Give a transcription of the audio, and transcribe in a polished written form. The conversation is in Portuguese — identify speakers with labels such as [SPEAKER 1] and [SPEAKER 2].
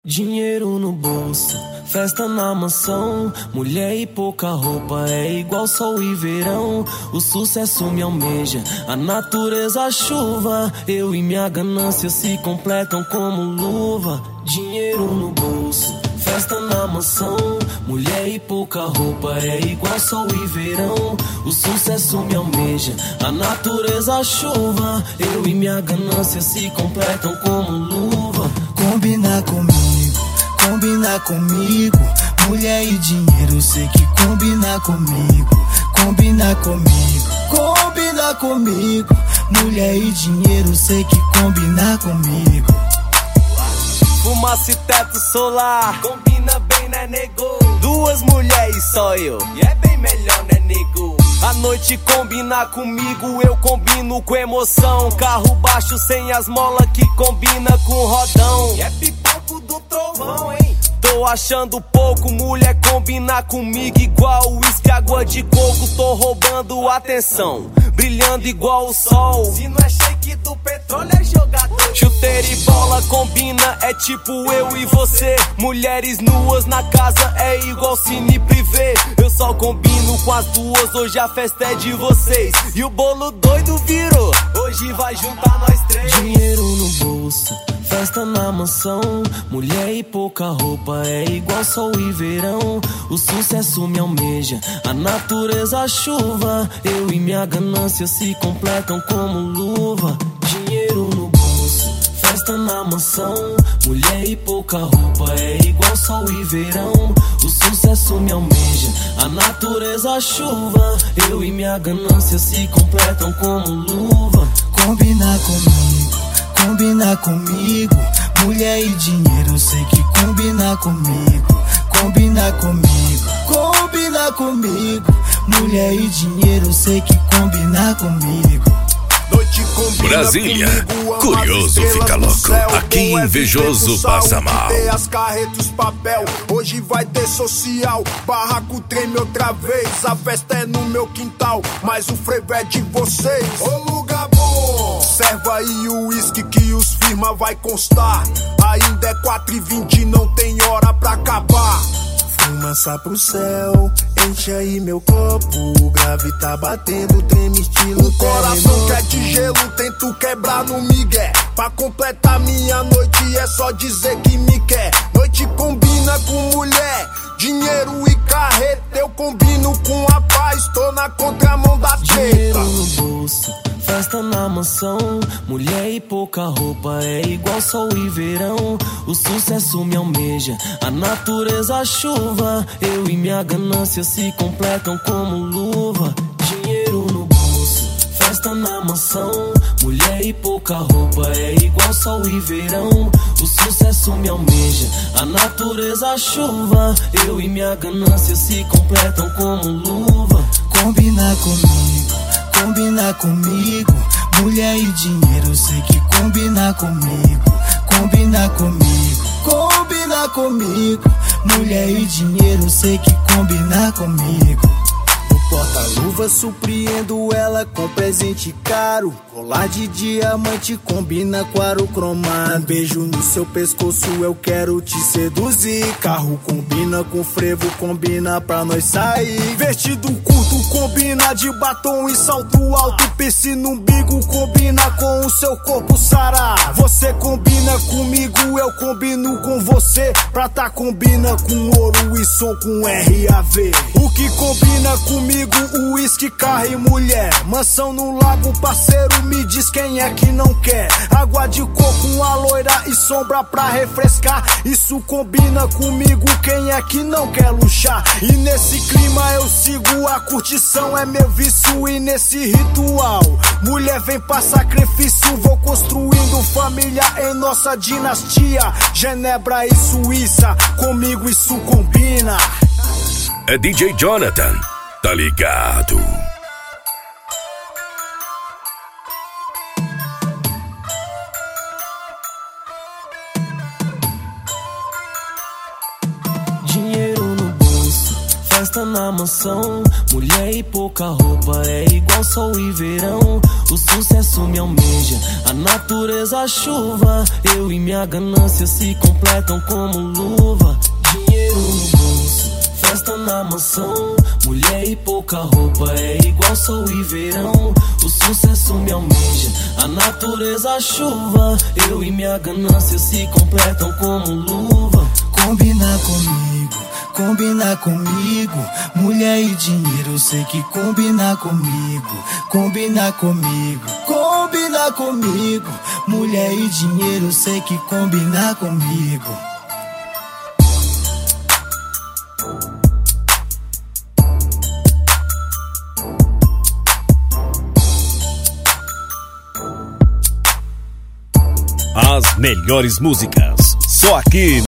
[SPEAKER 1] Dinheiro no bolso, festa na mansão, mulher e pouca roupa, é igual sol e verão. O sucesso me almeja, a natureza a chuva, eu e minha ganância se completam como luva. Dinheiro no bolso, festa na mansão, mulher e pouca roupa, é igual sol e verão. O sucesso me almeja, a natureza a chuva, eu e minha ganância se completam como luva.
[SPEAKER 2] Combina comigo, mulher e dinheiro, sei que combina comigo. Combina comigo, mulher e dinheiro, sei que combina comigo.
[SPEAKER 3] Fumaça e teto solar, combina bem, né, nego? Duas mulheres só eu, e é bem melhor, né, nego? A noite combina comigo, eu combino com emoção. Carro baixo sem as molas que combina com rodão. E é pipoco do trovão, hein? Tô achando pouco, mulher combina comigo igual uísque, água de coco. Tô roubando atenção, brilhando igual o sol. Se não é shake do petróleo é jogador. Chuteira e bola combina, é tipo eu e você. Mulheres nuas na casa é igual cine privê. Eu só combino com as duas, hoje a festa é de vocês. E o bolo doido virou, hoje vai juntar nós três.
[SPEAKER 1] Dinheiro no bolso, festa na mansão, mulher e pouca roupa, é igual sol e verão. O sucesso me almeja, a natureza a chuva, eu e minha ganância se completam como luva. Dinheiro no bolso, festa na mansão, mulher e pouca roupa, é igual sol e verão. O sucesso me almeja, a natureza a chuva, eu e minha ganância se completam como luva.
[SPEAKER 2] Combina comigo, mulher e dinheiro, sei que combina comigo. Combina comigo, mulher e dinheiro, sei que combina comigo.
[SPEAKER 4] Brasília, curioso fica louco, aqui invejoso passa mal.
[SPEAKER 5] As carretas, papel, hoje vai ter social. Barraco treme outra vez, a festa é no meu quintal, mas o frevo é de vocês. Ô lugar bom, serva aí o uísque que os firma vai constar. Ainda é 4h20, não tem hora pra acabar.
[SPEAKER 2] Fumaça pro céu, enche aí meu copo, grave tá batendo, treme estilo
[SPEAKER 5] o coração que é de gelo, tento quebrar no migué. Pra completar minha noite é só dizer que me quer. Noite combina com mulher, dinheiro e carreta. Eu combino com a paz, tô na contramão da treta.
[SPEAKER 1] Dinheiro no bolso, festa na mansão, mulher e pouca roupa, é igual sol e verão. O sucesso me almeja, a natureza a chuva, eu e minha ganância se completam como luva. Dinheiro no bolso, festa na mansão, mulher e pouca roupa, é igual sol e verão. O sucesso me almeja, a natureza a chuva, eu e minha ganância se completam como luva.
[SPEAKER 2] Combina comigo, mulher e dinheiro, sei que combina comigo. Combina comigo, mulher e dinheiro, sei que combina comigo. Porta-luva surpreendo ela com presente caro. Colar de diamante combina com aro cromado. Um beijo no seu pescoço, eu quero te seduzir. Carro combina com frevo, combina pra nós sair. Vestido curto combina de batom e salto alto. Piercing no umbigo combina com o seu corpo sarado. Você combina comigo, eu combino com você. Prata combina com ouro e som com RAV. O que combina comigo, uísque, carro e mulher. Mansão no lago, parceiro, me diz quem é que não quer. Água de coco, uma loira e sombra pra refrescar. Isso combina comigo, quem é que não quer luxar? E nesse clima eu sigo, a curtição é meu vício. E nesse ritual, mulher vem pra sacrifício. Vou construindo família em nossa dinastia. Genebra e Suíça, comigo isso combina.
[SPEAKER 4] É DJ Jonathan, tá ligado?
[SPEAKER 1] Dinheiro no bolso, festa na mansão. Mulher e pouca roupa, é igual sol e verão. O sucesso me almeja, a natureza a chuva. Eu e minha ganância se completam como luva. Dinheiro no bolso, festa na mansão. Mulher e pouca roupa, é igual sol e verão. O sucesso me almeja, a natureza a chuva. Eu e minha ganância se completam como luva.
[SPEAKER 2] Combina comigo, combina comigo. Mulher e dinheiro, eu sei que combina comigo. Combina comigo, combina comigo. Mulher e dinheiro, eu sei que combina comigo.
[SPEAKER 4] As melhores músicas, só aqui